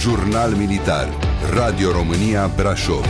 Jurnal Militar. Radio România Brașov.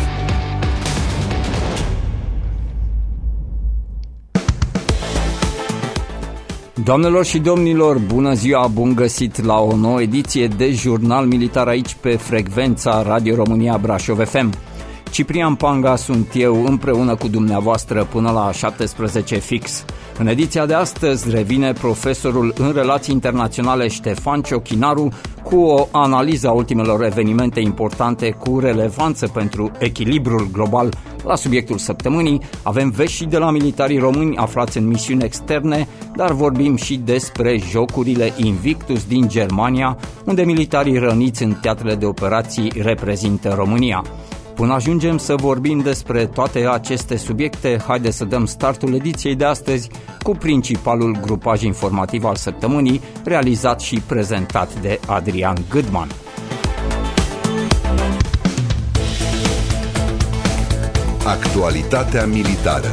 Doamnelor și domnilor, bună ziua, bun găsit la o nouă ediție de Jurnal Militar aici pe frecvența Radio România Brașov FM. Ciprian Panga sunt eu împreună cu dumneavoastră până la 17 fix. În ediția de astăzi revine profesorul în relații internaționale Ștefan Ciochinaru cu o analiză a ultimelor evenimente importante cu relevanță pentru echilibrul global. La subiectul săptămânii avem vești și de la militarii români aflați în misiuni externe, dar vorbim și despre jocurile Invictus din Germania, unde militarii răniți în teatrele de operații reprezintă România. Până ajungem să vorbim despre toate aceste subiecte, haideți să dăm startul ediției de astăzi cu principalul grupaj informativ al săptămânii, realizat și prezentat de Adrian Gâdman. Actualitatea militară.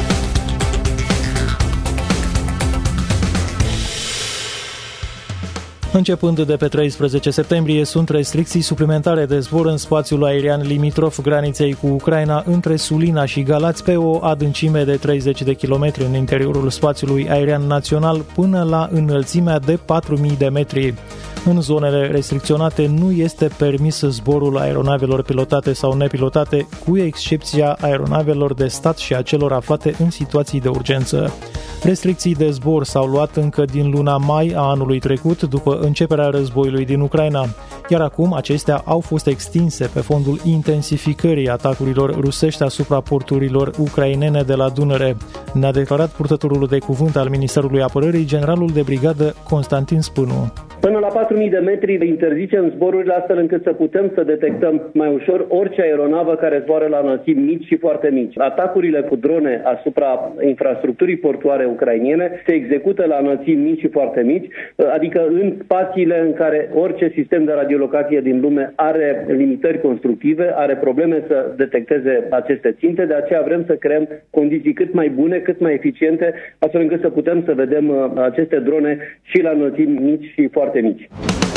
Începând de pe 13 septembrie, sunt restricții suplimentare de zbor în spațiul aerian limitrof graniței cu Ucraina între Sulina și Galați pe o adâncime de 30 de kilometri în interiorul spațiului aerian național până la înălțimea de 4.000 de metri. În zonele restricționate nu este permis zborul aeronavelor pilotate sau nepilotate, cu excepția aeronavelor de stat și a celor aflate în situații de urgență. Restricții de zbor s-au luat încă din luna mai a anului trecut, după începerea războiului din Ucraina, iar acum acestea au fost extinse pe fondul intensificării atacurilor rusești asupra porturilor ucrainene de la Dunăre, ne-a declarat purtătorul de cuvânt al Ministerului Apărării, generalul de brigadă Constantin Spânu. Până la 4.000 de metri interzicem zborurile astfel încât să putem să detectăm mai ușor orice aeronavă care zboară la înălțimi mici și foarte mici. Atacurile cu drone asupra infrastructurii portoare ucrainene se execută la înălțimi mici și foarte mici, adică în spațiile în care orice sistem de radiolocație din lume are limitări constructive, are probleme să detecteze aceste ținte, de aceea vrem să creăm condiții cât mai bune, cât mai eficiente, astfel încât să putem să vedem aceste drone și la înălțimi mici și foarte mici.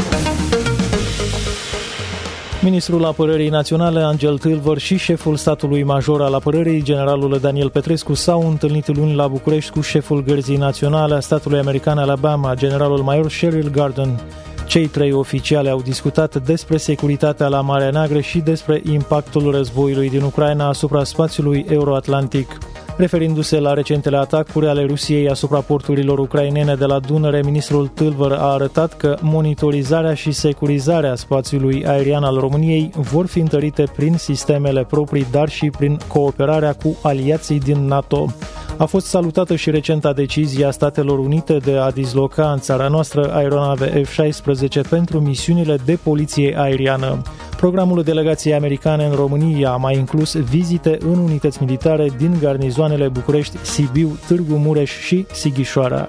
Ministrul Apărării Naționale, Angel Tâlvăr, și șeful statului major al apărării, generalul Daniel Petrescu, s-au întâlnit luni la București cu șeful Gărzii Naționale a statului american Alabama, generalul major Sheryl Gordon. Cei trei oficiali au discutat despre securitatea la Marea Neagră și despre impactul războiului din Ucraina asupra spațiului euroatlantic. Referindu-se la recentele atacuri ale Rusiei asupra porturilor ucrainene de la Dunăre, ministrul Tâlvăr a arătat că monitorizarea și securizarea spațiului aerian al României vor fi întărite prin sistemele proprii, dar și prin cooperarea cu aliații din NATO. A fost salutată și recenta decizie a Statelor Unite de a disloca în țara noastră aeronave F-16 pentru misiunile de poliție aeriană. Programul delegației americane în România a mai inclus vizite în unități militare din garnizoanele București, Sibiu, Târgu Mureș și Sighișoara.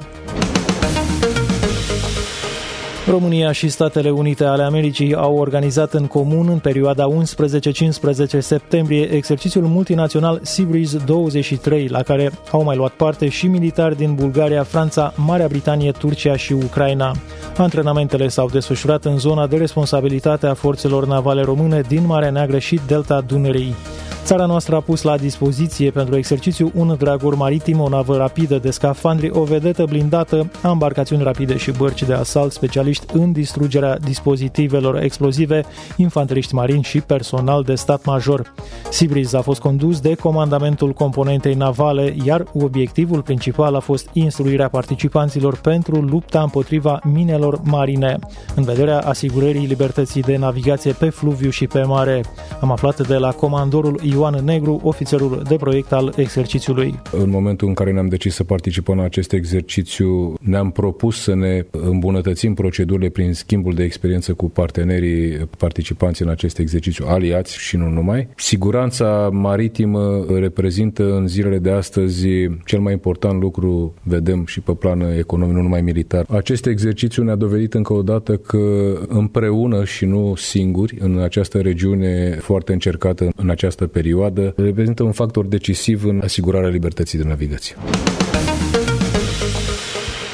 România și Statele Unite ale Americii au organizat în comun în perioada 11-15 septembrie exercițiul multinațional Seabreeze 23, la care au mai luat parte și militari din Bulgaria, Franța, Marea Britanie, Turcia și Ucraina. Antrenamentele s-au desfășurat în zona de responsabilitate a forțelor navale române din Marea Neagră și Delta Dunării. Țara noastră a pus la dispoziție pentru exercițiu un dragor maritim, o navă rapidă de scafandri, o vedetă blindată, ambarcațiuni rapide și bărci de asalt, specialiști în distrugerea dispozitivelor explozive, infanteriști marini și personal de stat major. Seabreeze a fost condus de comandamentul componentei navale, iar obiectivul principal a fost instruirea participanților pentru lupta împotriva minelor marine, în vederea asigurării libertății de navigație pe fluviu și pe mare. Am aflat de la comandorul Ioan Negru, ofițerul de proiect al exercițiului. În momentul în care ne-am decis să participăm la acest exercițiu, ne-am propus să ne îmbunătățim procedurile prin schimbul de experiență cu partenerii participanți în acest exercițiu, aliați și nu numai. Siguranța maritimă reprezintă în zilele de astăzi cel mai important lucru, vedem și pe plan economic, nu numai militar. Acest exercițiu ne-a dovedit încă o dată că împreună și nu singuri în această regiune foarte încercată în această perioadă reprezintă un factor decisiv în asigurarea libertății de navigație.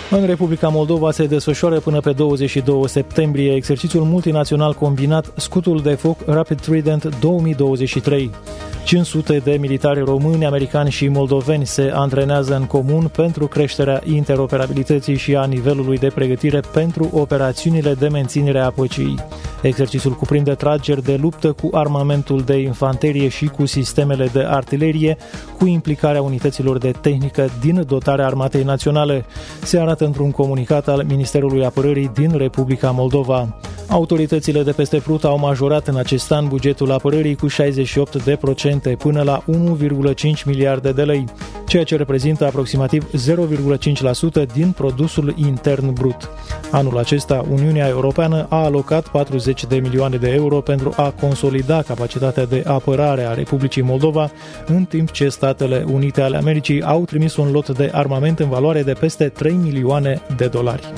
În Republica Moldova se desfășoară până pe 22 septembrie exercițiul multinațional combinat Scutul de Foc Rapid Trident 2023. 500 de militari români, americani și moldoveni se antrenează în comun pentru creșterea interoperabilității și a nivelului de pregătire pentru operațiunile de menținere a păcii. Exercițiul cuprinde trageri de luptă cu armamentul de infanterie și cu sistemele de artilerie, cu implicarea unităților de tehnică din dotarea Armatei Naționale, se arată într-un comunicat al Ministerului Apărării din Republica Moldova. Autoritățile de peste Prut au majorat în acest an bugetul apărării cu 68% până la 1,5 miliarde de lei, ceea ce reprezintă aproximativ 0,5% din produsul intern brut. Anul acesta, Uniunea Europeană a alocat 40 de milioane de euro pentru a consolida capacitatea de apărare a Republicii Moldova, în timp ce Statele Unite ale Americii au trimis un lot de armament în valoare de peste 3 milioane de dolari.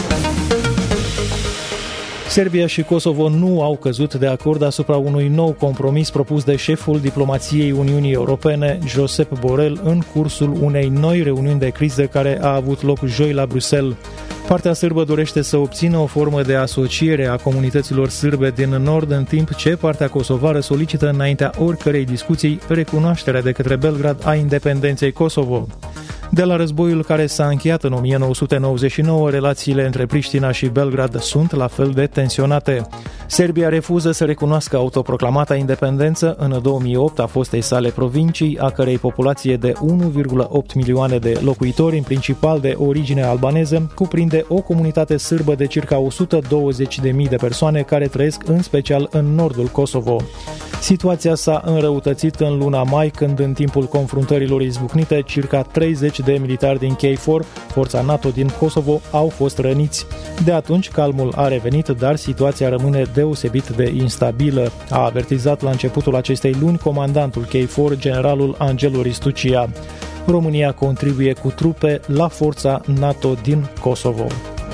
Serbia și Kosovo nu au căzut de acord asupra unui nou compromis propus de șeful diplomației Uniunii Europene, Josep Borrell, în cursul unei noi reuniuni de criză care a avut loc joi la Bruxelles. Partea sârbă dorește să obțină o formă de asociere a comunităților sârbe din nord, în timp ce partea kosovară solicită înaintea oricărei discuții recunoașterea de către Belgrad a independenței Kosovo. De la războiul care s-a încheiat în 1999, relațiile între Priștina și Belgrad sunt la fel de tensionate. Serbia refuză să recunoască autoproclamata independență în 2008 a fostei sale provincii, a cărei populație de 1,8 milioane de locuitori, în principal de origine albaneză, cuprinde o comunitate sârbă de circa 120.000 de persoane care trăiesc în special în nordul Kosovo. Situația s-a înrăutățit în luna mai, când în timpul confruntărilor izbucnite, circa 30 de militari din KFOR, forța NATO din Kosovo, au fost răniți. De atunci, calmul a revenit, dar situația rămâne deosebit de instabilă, a avertizat la începutul acestei luni comandantul KFOR, generalul Angelo Ristuccia. România contribuie cu trupe la forța NATO din Kosovo.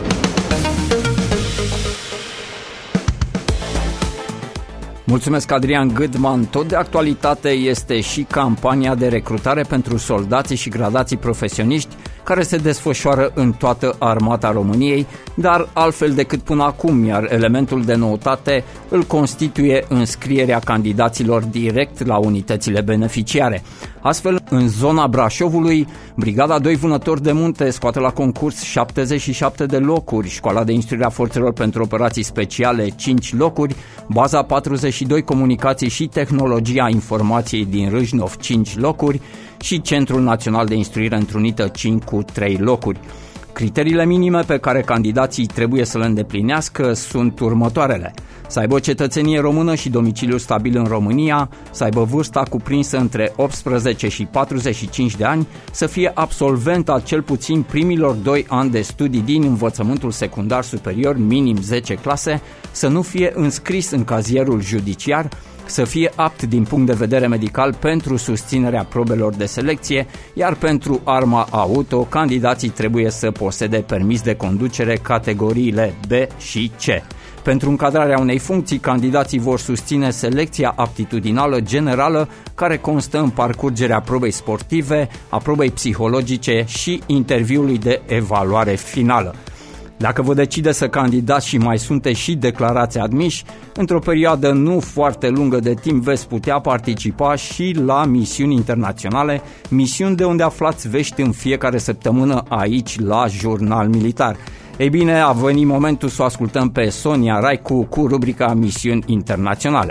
Mulțumesc, Adrian Gâdman. Tot de actualitate este și campania de recrutare pentru soldații și gradații profesioniști care se desfășoară în toată armata României, dar altfel decât până acum, iar elementul de noutate îl constituie înscrierea candidaților direct la unitățile beneficiare. Astfel, în zona Brașovului, Brigada 2 Vânători de Munte scoate la concurs 77 de locuri, Școala de Instruire a Forțelor pentru Operații Speciale 5 locuri, Baza 42 Comunicații și Tehnologia Informației din Râșnov 5 locuri și Centrul Național de Instruire Întrunită 5 cu 3 locuri. Criteriile minime pe care candidații trebuie să le îndeplinească sunt următoarele: să aibă cetățenie română și domiciliu stabil în România, să aibă vârsta cuprinsă între 18 și 45 de ani, să fie absolvent a cel puțin primilor 2 ani de studii din învățământul secundar superior, minim 10 clase, să nu fie înscris în cazierul judiciar, să fie apt din punct de vedere medical pentru susținerea probelor de selecție, iar pentru arma auto, candidații trebuie să posede permis de conducere categoriile B și C. Pentru încadrarea unei funcții, candidații vor susține selecția aptitudinală generală, care constă în parcurgerea probei sportive, a probei psihologice și interviului de evaluare finală. Dacă vă decide să candidați și mai sunteți și declarați admiși, într-o perioadă nu foarte lungă de timp veți putea participa și la misiuni internaționale, misiuni de unde aflați vești în fiecare săptămână aici la Jurnal Militar. Ei bine, a venit momentul să o ascultăm pe Sonia Raicu cu rubrica Misiuni Internaționale.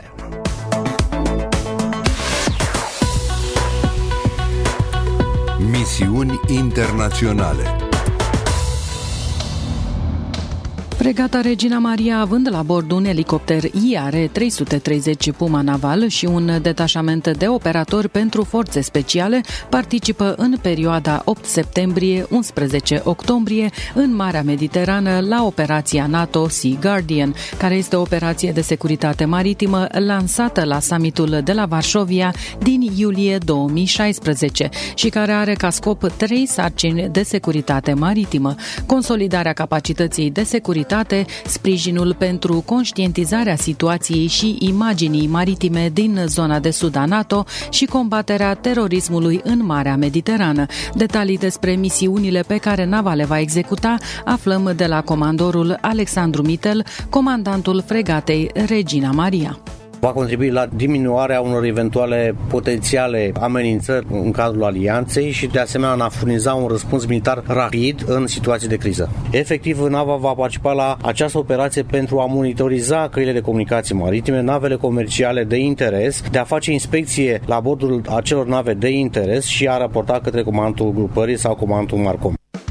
Misiuni internaționale. Fregata Regina Maria, având la bord un elicopter IR-330 Puma naval și un detașament de operatori pentru forțe speciale, participă în perioada 8 septembrie-11 octombrie în Marea Mediterană la operația NATO Sea Guardian, care este o operație de securitate maritimă lansată la summitul de la Varșovia din iulie 2016 și care are ca scop 3 sarcini de securitate maritimă: consolidarea capacității de securitate securitate, sprijinul pentru conștientizarea situației și imaginii maritime din zona de sud a NATO și combaterea terorismului în Marea Mediterană. Detalii despre misiunile pe care nava le va executa aflăm de la comandorul Alexandru Mitel, comandantul fregatei Regina Maria. Va contribui la diminuarea unor eventuale potențiale amenințări în cadrul alianței și de asemenea în a furniza un răspuns militar rapid în situații de criză. Efectiv, nava va participa la această operație pentru a monitoriza căile de comunicații maritime, navele comerciale de interes, de a face inspecție la bordul acelor nave de interes și a raporta către comandantul grupării sau comandantul Marcom.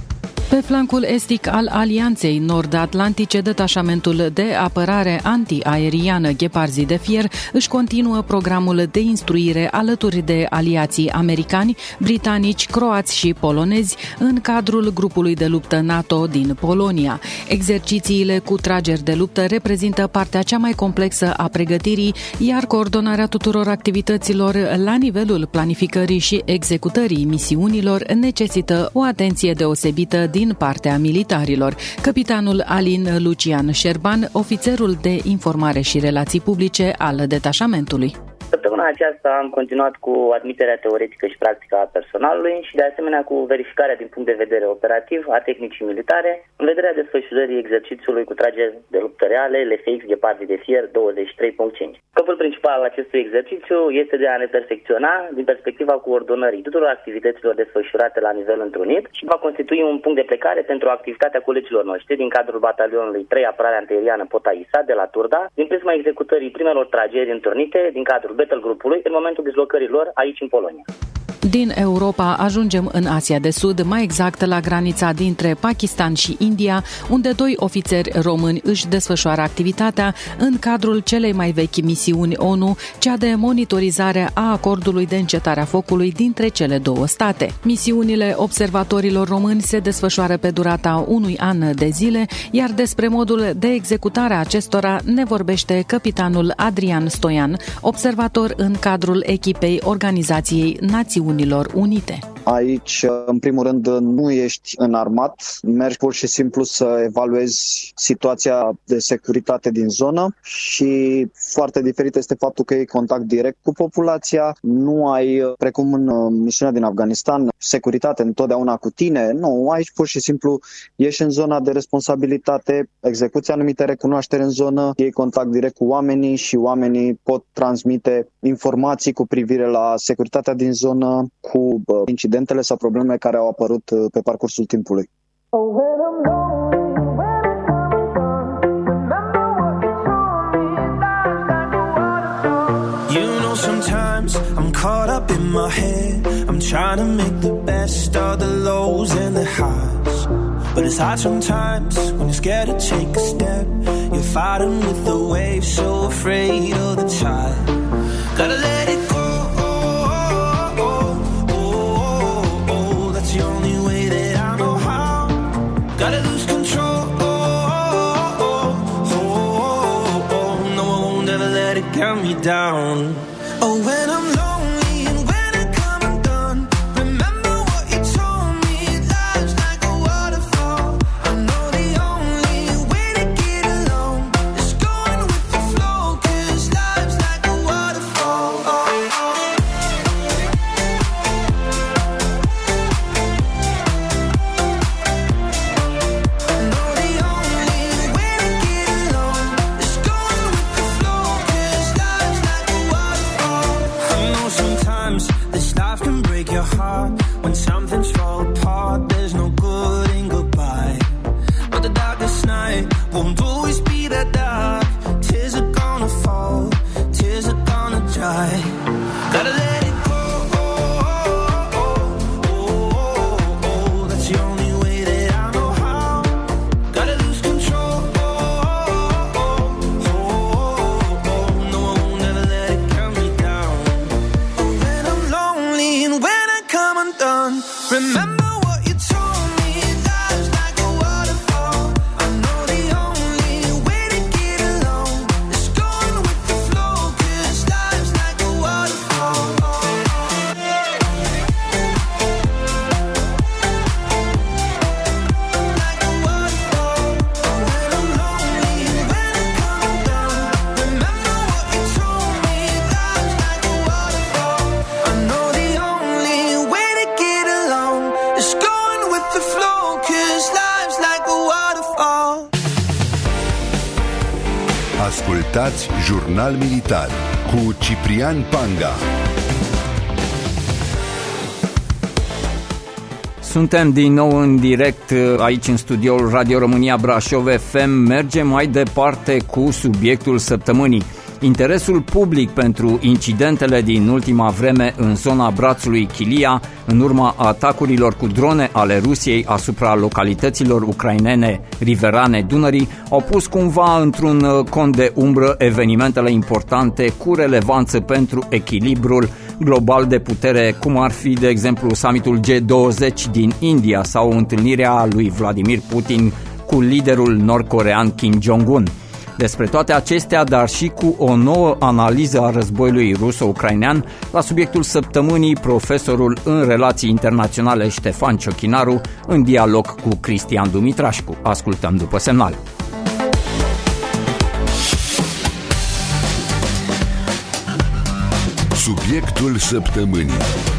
Pe flancul estic al Alianței Nord-Atlantice, detașamentul de apărare antiaeriană Gheparzi de Fier își continuă programul de instruire alături de aliații americani, britanici, croați și polonezi în cadrul grupului de luptă NATO din Polonia. Exercițiile cu trageri de luptă reprezintă partea cea mai complexă a pregătirii, iar coordonarea tuturor activităților la nivelul planificării și executării misiunilor necesită o atenție deosebită din partea militarilor. Capitanul Alin Lucian Șerban, ofițerul de informare și relații publice al detașamentului. Săptămâna aceasta am continuat cu admiterea teoretică și practică a personalului și de asemenea cu verificarea din punct de vedere operativ a tehnicii militare în vederea desfășurării exercițiului cu trageri de luptă reale LFX Gheparzi de Fier 23.5. Scopul principal al acestui exercițiu este de a ne perfecționa din perspectiva coordonării tuturor activităților desfășurate la nivel întrunit și va constitui un punct de plecare pentru activitatea colegilor noștri din cadrul batalionului 3 apărare antiaeriană Potaisa de la Turda, din prisma executării primelor trageri întâlnite din cadrul Battle grupului în momentul dislocării lor aici în Polonia. Din Europa ajungem în Asia de Sud, mai exact la granița dintre Pakistan și India, unde 2 ofițeri români își desfășoară activitatea în cadrul celei mai vechi misiuni ONU, cea de monitorizare a acordului de încetare a focului dintre cele 2 state. Misiunile observatorilor români se desfășoară pe durata unui an de zile, iar despre modul de executare a acestora ne vorbește capitanul Adrian Stoian, observator în cadrul echipei Organizației Națiunilor Unite. Aici, în primul rând, nu ești înarmat, mergi pur și simplu să evaluezi situația de securitate din zonă și foarte diferit este faptul că ai contact direct cu populația, nu ai, precum în misiunea din Afganistan, securitate întotdeauna cu tine, nu, aici pur și simplu ești în zona de responsabilitate, execuți anumite recunoaștere în zonă, iei contact direct cu oamenii și oamenii pot transmite informații cu privire la securitatea din zonă, cu incidentele sau problemele care au apărut pe parcursul timpului. Sometimes I'm caught up in my head. I'm trying to make the best of the lows and the highs. But it's hard sometimes when you're scared to take a step. You're fighting with the waves, so afraid of the tide. Gotta let it go. That's the only way that I know how. Gotta lose control. No, I won't ever let it count me down. Oh, when I'm lonely and when I come undone, remember what you told me, life's like a waterfall. I know the only way to get along is going with the flow, 'cause life's like a waterfall. I know the only way to get along is going with the flow, 'cause life's like a waterfall. I know sometimes this life can break your heart. When something's fall apart, there's no good in goodbye. But the darkest night won't always be that dark. Tears are gonna fall, tears are gonna dry. Gotta let it go. That's the only way that I know how. Gotta lose control. No, I won't ever let it count me down. When I'm lonely and when I come undone, remember what you told me, life's like a waterfall. I know the only way to get along Ascultați Jurnal Militar cu Ciprian Panga. Suntem din nou în direct aici în studioul Radio România Brașov FM. Mergem mai departe cu subiectul săptămânii. Interesul public pentru incidentele din ultima vreme în zona brațului Chilia, în urma atacurilor cu drone ale Rusiei asupra localităților ucrainene riverane Dunării, au pus cumva într-un cont de umbră evenimentele importante cu relevanță pentru echilibrul global de putere, cum ar fi, de exemplu, summitul G20 din India sau întâlnirea lui Vladimir Putin cu liderul nord-corean Kim Jong-un. Despre toate acestea, dar și cu o nouă analiză a războiului ruso-ucrainean, la subiectul săptămânii, profesorul în relații internaționale Ștefan Ciochinaru, în dialog cu Cristian Dumitrașcu. Ascultăm după semnal. Subiectul săptămânii.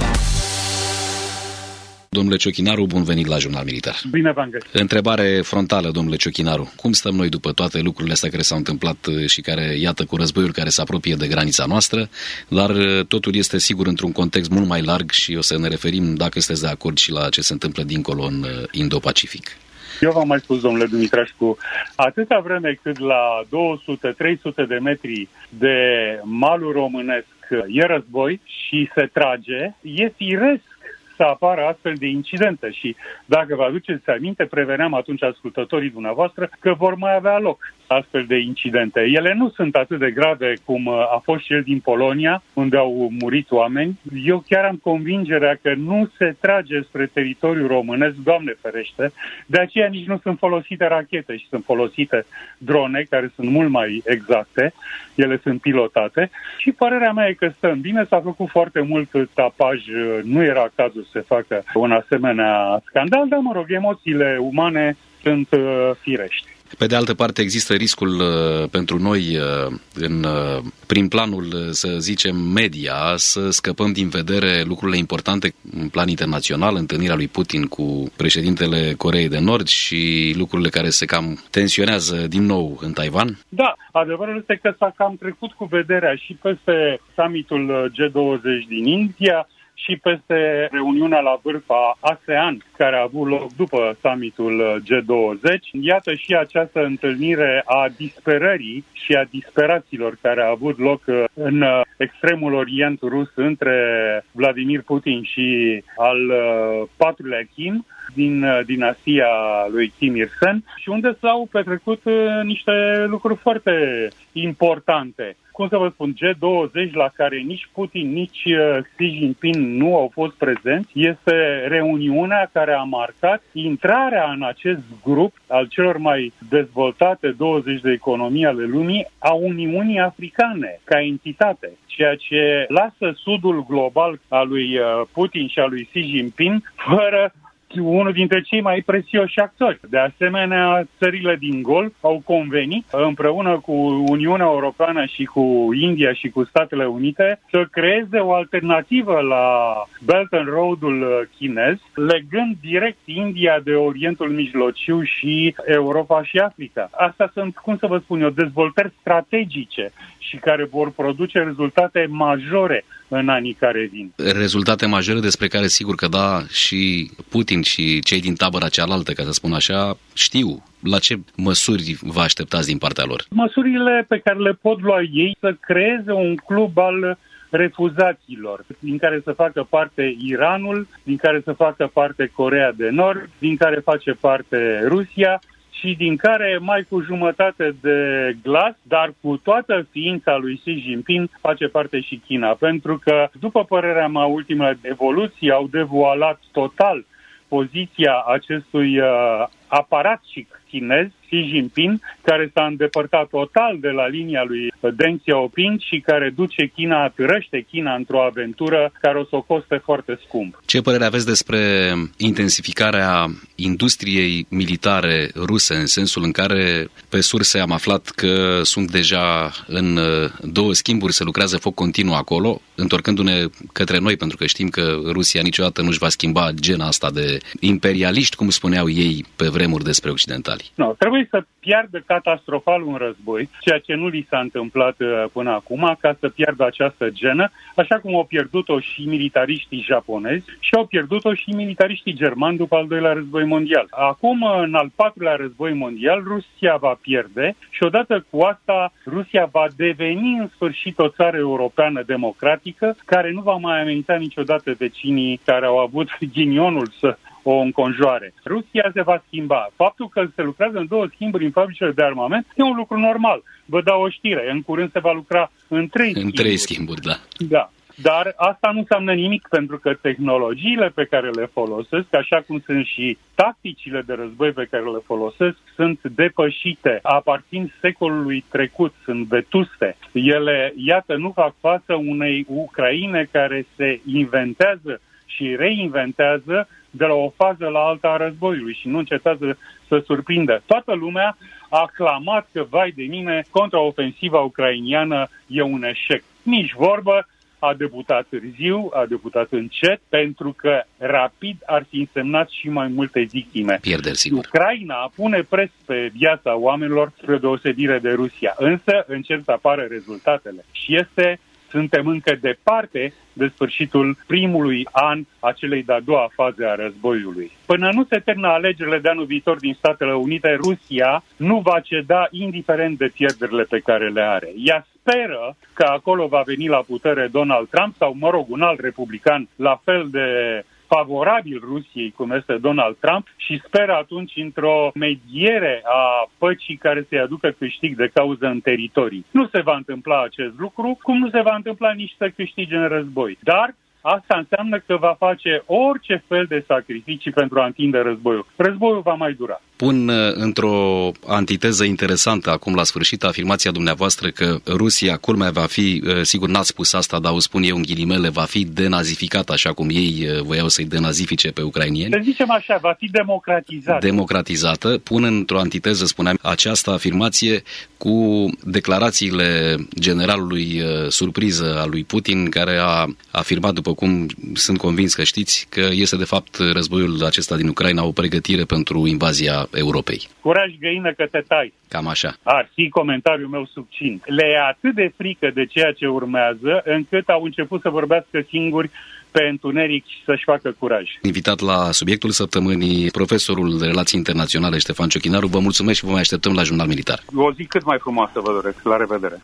Domnule Ciochinaru, bun venit la Jurnal Militar. Bine v-am găsit. Întrebare frontală, domnule Ciochinaru. Cum stăm noi după toate lucrurile astea care s-au întâmplat și care, iată, cu războiul care se apropie de granița noastră, dar totul este sigur într-un context mult mai larg și o să ne referim, dacă sunteți de acord, și la ce se întâmplă dincolo în Indo-Pacific. Eu v-am mai spus, domnule Dumitrașcu, atâta vreme cât la 200-300 de metri de malul românesc e război și se trage, e firesc să apară astfel de incidente și, dacă vă aduceți aminte, preveneam atunci ascultătorii dumneavoastră că vor mai avea loc astfel de incidente. Ele nu sunt atât de grave cum a fost cel din Polonia, unde au murit oameni. Eu chiar am convingerea că nu se trage spre teritoriul românesc, Doamne ferește, de aceea nici nu sunt folosite rachete și sunt folosite drone, care sunt mult mai exacte, ele sunt pilotate și părerea mea e că stăm bine, s-a făcut foarte mult tapaj, nu era cazul să se facă un asemenea scandal, dar mă rog, emoțiile umane sunt firești. Pe de altă parte, există riscul pentru noi, prin planul, să zicem, media, să scăpăm din vedere lucrurile importante în plan internațional, întâlnirea lui Putin cu președintele Coreei de Nord și lucrurile care se cam tensionează din nou în Taiwan? Da, adevărul este că s-a cam trecut cu vederea și peste summitul G20 din India, și peste reuniunea la vârf a ASEAN, care a avut loc după summitul G20. Iată și această întâlnire a disperării și a disperaților care a avut loc în extremul Orient rus între Vladimir Putin și al patrulea Kim, din dinastia lui Kim Il-sung, și unde s-au petrecut niște lucruri foarte importante. Cum să vă spun, G20, la care nici Putin, nici Xi Jinping nu au fost prezenți, este reuniunea care a marcat intrarea în acest grup al celor mai dezvoltate 20 de economii ale lumii a Uniunii Africane, ca entitate, ceea ce lasă sudul global al lui Putin și al lui Xi Jinping fără unul dintre cei mai prețioși actori. De asemenea, țările din Golf au convenit împreună cu Uniunea Europeană și cu India și cu Statele Unite să creeze o alternativă la Belt and Road-ul chinez, legând direct India de Orientul Mijlociu și Europa și Africa. Astea sunt, cum să vă spun eu, dezvoltări strategice și care vor produce rezultate majore în anii care vin. Rezultate majore despre care sigur că da, și Putin și cei din tabăra cealaltă, ca să spun așa, știu. La ce măsuri vă așteptați din partea lor? Măsurile pe care le pot lua ei să creeze un club al refuzaților, din care să facă parte Iranul, din care să facă parte Coreea de Nord, din care face parte Rusia și din care mai cu jumătate de glas, dar cu toată ființa lui Xi Jinping, face parte și China. Pentru că, după părerea mea, ultimele evoluții au devoalat total poziția acestui aparat chinez, Xi Jinping, care s-a îndepărtat total de la linia lui Deng Xiaoping și care duce China, târăște China într-o aventură care o să o coste foarte scump. Ce părere aveți despre intensificarea industriei militare ruse, în sensul în care pe surse am aflat că sunt deja în 2 schimburi, se lucrează foc continuu acolo, întorcându-ne către noi, pentru că știm că Rusia niciodată nu-și va schimba gena asta de imperialiști, cum spuneau ei pe vremuri despre occidentali? No, trebuie Trebuie să piardă catastrofal un război, ceea ce nu li s-a întâmplat până acum, ca să piardă această genă, așa cum au pierdut-o și militariștii japonezi și au pierdut-o și militariștii germani după al doilea război mondial. Acum, în al patrulea război mondial, Rusia va pierde și odată cu asta Rusia va deveni în sfârșit o țară europeană democratică, care nu va mai amenința niciodată vecinii care au avut ghinionul să o înconjoare. Rusia se va schimba. Faptul că se lucrează în 2 schimburi în fabricile de armament e un lucru normal. Vă dau o știre. În curând se va lucra în 3 schimburi. În 3 schimburi, da. Da. Dar asta nu înseamnă nimic, pentru că tehnologiile pe care le folosesc, așa cum sunt și tacticile de război pe care le folosesc, sunt depășite, aparțin secolului trecut, sunt vetuste. Ele, iată, nu fac față unei Ucraine care se inventează și reinventează de la o fază la alta a războiului și nu încetează să surprindă. Toată lumea a aclamat că, vai de mine, contraofensiva ucrainiană e un eșec. Nici vorbă, a debutat târziu, a debutat încet, pentru că rapid ar fi însemnat și mai multe victime. Pierderi, sigur. Ucraina pune pres pe viața oamenilor spre deosebire de Rusia, însă încep să apară rezultatele și suntem încă departe de sfârșitul primului an a celei de-a doua faze a războiului. Până nu se termină alegerile de anul viitor din Statele Unite, Rusia nu va ceda indiferent de pierderile pe care le are. Ea speră că acolo va veni la putere Donald Trump sau, un alt republican la fel de favorabil Rusiei, cum este Donald Trump, și speră atunci într-o mediere a păcii care să-i aducă câștig de cauză în teritorii. Nu se va întâmpla acest lucru, cum nu se va întâmpla nici să câștige în război. Dar asta înseamnă că va face orice fel de sacrificii pentru a întinde războiul. Războiul va mai dura. Pun într-o antiteză interesantă acum la sfârșit afirmația dumneavoastră că Rusia, culmea, va fi, sigur n-ați spus asta, dar o spun eu în ghilimele, va fi denazificată, așa cum ei voiau să-i denazifice pe ucrainieni. Să zicem așa, va fi democratizată. Democratizată. Pun într-o antiteză, spuneam, această afirmație cu declarațiile generalului surpriză al lui Putin, care a afirmat, după cum sunt convins că știți, că este de fapt războiul acesta din Ucraina o pregătire pentru invazia Europei. Curaj, găină, că te tai. Cam așa. Ar fi comentariul meu succint. Le e atât de frică de ceea ce urmează, încât au început să vorbească singuri pe întuneric și să-și facă curaj. Invitat la subiectul săptămânii, profesorul de relații internaționale Ștefan Ciochinaru. Vă mulțumesc și vă mai așteptăm la Jurnal Militar. O zi cât mai frumoasă vă doresc. La revedere!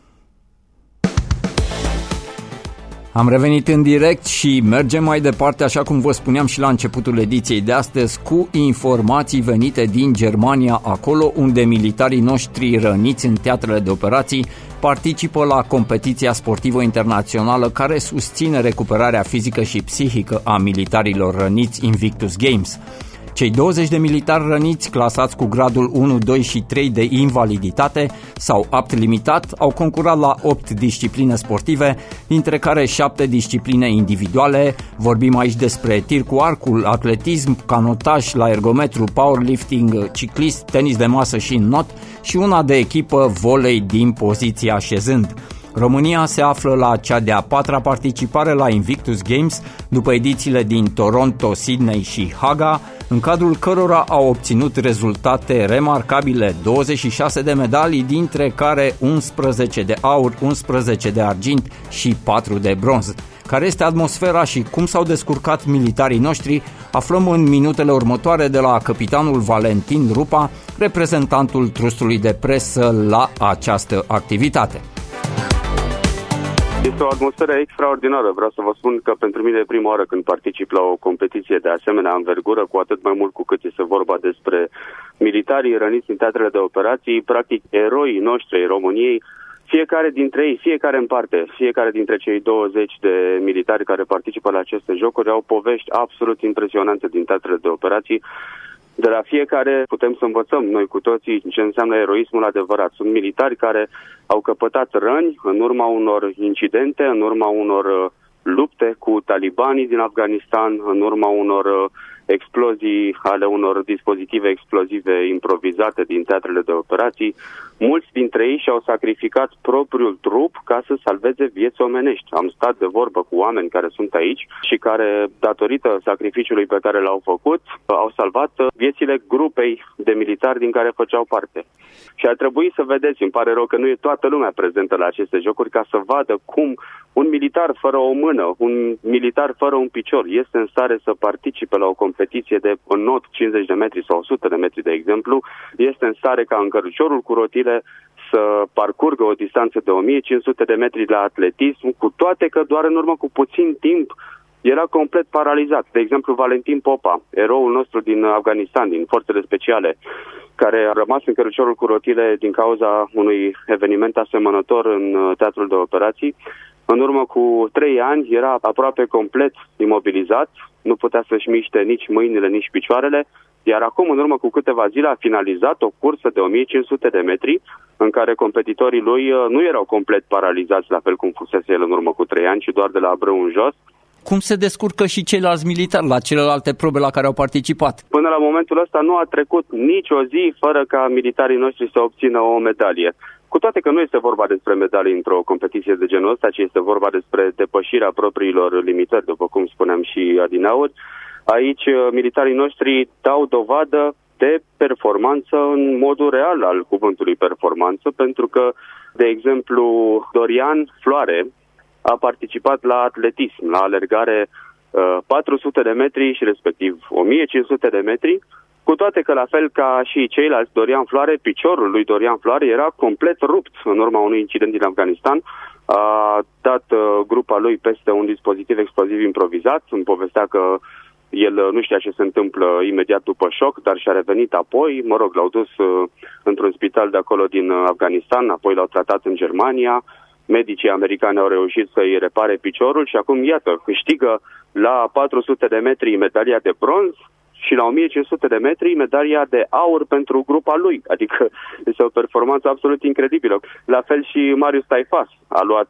Am revenit în direct și mergem mai departe, așa cum vă spuneam și la începutul ediției de astăzi, cu informații venite din Germania, acolo unde militarii noștri răniți în teatrele de operații participă la competiția sportivă internațională care susține recuperarea fizică și psihică a militarilor răniți, Invictus Games. Cei 20 de militari răniți, clasați cu gradul 1, 2 și 3 de invaliditate sau apt limitat, au concurat la 8 discipline sportive, dintre care 7 discipline individuale. Vorbim aici despre tir cu arcul, atletism, canotaj la ergometru, powerlifting, ciclist, tenis de masă și not și una de echipă, volei din poziția așezând. România se află la cea de-a 4-a participare la Invictus Games, după edițiile din Toronto, Sydney și Haga, în cadrul cărora au obținut rezultate remarcabile, 26 de medalii, dintre care 11 de aur, 11 de argint și 4 de bronz. Care este atmosfera și cum s-au descurcat militarii noștri, aflăm în minutele următoare de la capitanul Valentin Rupa, reprezentantul trustului de presă la această activitate. Este o atmosferă extraordinară. Vreau să vă spun că pentru mine e prima oară când particip la o competiție de asemenea învergură, cu atât mai mult cu cât este vorba despre militarii răniți în teatrele de operații, practic eroii noștri ai României. Fiecare dintre ei, fiecare în parte, fiecare dintre cei 20 de militari care participă la aceste jocuri au povești absolut impresionante din teatrele de operații. De la fiecare putem să învățăm noi cu toții ce înseamnă eroismul adevărat. Sunt militari care au căpătat răni în urma unor incidente, în urma unor lupte cu talibanii din Afganistan, în urma unor explozii ale unor dispozitive explozive improvizate din teatrele de operații. mulți dintre ei și-au sacrificat propriul trup ca să salveze vieți omenești. Am stat de vorbă cu oameni care sunt aici și care, datorită sacrificiului pe care l-au făcut, au salvat viețile grupei de militari din care făceau parte. Și ar trebui să vedeți, îmi pare rău că nu e toată lumea prezentă la aceste jocuri, ca să vadă cum un militar fără o mână, un militar fără un picior este în stare să participe la o competiție de not 50 de metri sau 100 de metri, de exemplu, este în stare ca în căruciorul cu rotile să parcurgă o distanță de 1500 de metri la atletism, cu toate că doar în urmă cu puțin timp era complet paralizat. De exemplu, Valentin Popa, eroul nostru din Afganistan, din forțele speciale, care a rămas în căruciorul cu rotile din cauza unui eveniment asemănător în teatrul de operații. În urmă cu 3 ani era aproape complet imobilizat, nu putea să-și miște nici mâinile, nici picioarele, iar acum, în urmă cu câteva zile, a finalizat o cursă de 1500 de metri, în care competitorii lui nu erau complet paralizați, la fel cum fusese el în urmă cu 3 ani, ci doar de la brâu în jos. Cum se descurcă și ceilalți militari la celelalte probe la care au participat? Până la momentul ăsta nu a trecut nicio zi fără ca militarii noștri să obțină o medalie. Cu toate că nu este vorba despre medalii într-o competiție de genul ăsta, ci este vorba despre depășirea propriilor limitări, după cum spuneam și adineauri. Aici militarii noștri dau dovadă de performanță în modul real al cuvântului performanță, pentru că, de exemplu, Dorian Floare a participat la atletism, la alergare 400 de metri și respectiv 1500 de metri, cu toate că, la fel ca și ceilalți, Dorian Floare, piciorul lui Dorian Floare era complet rupt în urma unui incident din Afganistan. A dat grupa lui peste un dispozitiv exploziv improvizat, îmi povestea că el nu știa ce se întâmplă imediat după șoc, dar și-a revenit apoi. Mă rog, l-au dus într-un spital de acolo din Afganistan, apoi l-au tratat în Germania. Medicii americani au reușit să-i repare piciorul și acum, iată, câștigă la 400 de metri medalia de bronz și la 1500 de metri medalia de aur pentru grupa lui. Adică este o performanță absolut incredibilă. La fel și Marius Taifas a luat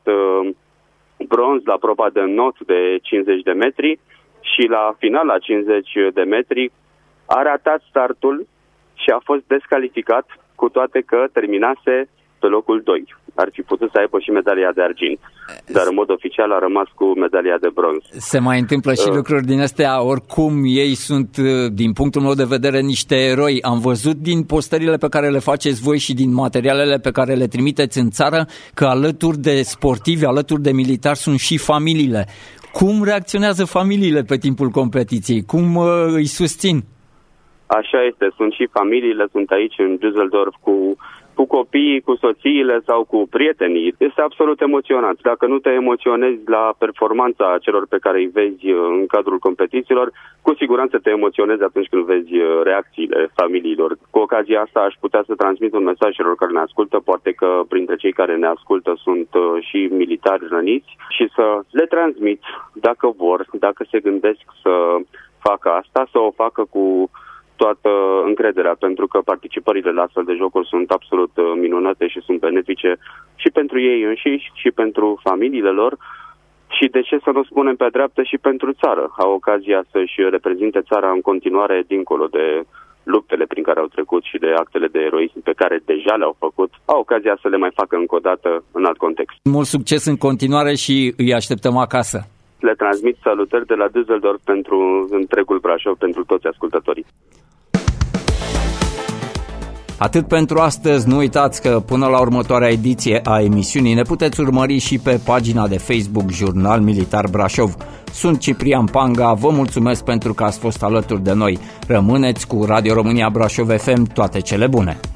bronz la proba de not de 50 de metri și la final, la 50 de metri, a ratat startul și a fost descalificat, cu toate că terminase pe locul 2. Ar fi putut să aibă și medalia de argint, dar în mod oficial a rămas cu medalia de bronz. Se mai întâmplă și lucruri din astea, oricum ei sunt, din punctul meu de vedere, niște eroi. Am văzut din postările pe care le faceți voi și din materialele pe care le trimiteți în țară că alături de sportivi, alături de militari sunt și familiile. Cum reacționează familiile pe timpul competiției? Cum îi susțin? Așa este, sunt și familiile, sunt aici în Düsseldorf cu copiii, cu soțiile sau cu prietenii. Este absolut emoționant. Dacă nu te emoționezi la performanța celor pe care îi vezi în cadrul competițiilor, cu siguranță te emoționezi atunci când vezi reacțiile familiilor. Cu ocazia asta aș putea să transmit un mesaj celor care ne ascultă, poate că printre cei care ne ascultă sunt și militari răniți, și să le transmit, dacă vor, dacă se gândesc să facă asta, să o facă cu toată încrederea, pentru că participările la astfel de jocuri sunt absolut minunate și sunt benefice și pentru ei înșiși și pentru familiile lor și, de ce să nu spunem pe dreaptă, și pentru țară. Au ocazia să-și reprezinte țara în continuare, dincolo de luptele prin care au trecut și de actele de eroism pe care deja le-au făcut, au ocazia să le mai facă încă o dată în alt context. Mult succes în continuare și îi așteptăm acasă. Le transmit salutări de la Düsseldorf pentru întregul Brașov, pentru toți ascultătorii. Atât pentru astăzi, nu uitați că până la următoarea ediție a emisiunii ne puteți urmări și pe pagina de Facebook Jurnal Militar Brașov. Sunt Ciprian Panga, vă mulțumesc pentru că ați fost alături de noi. Rămâneți cu Radio România Brașov FM, toate cele bune!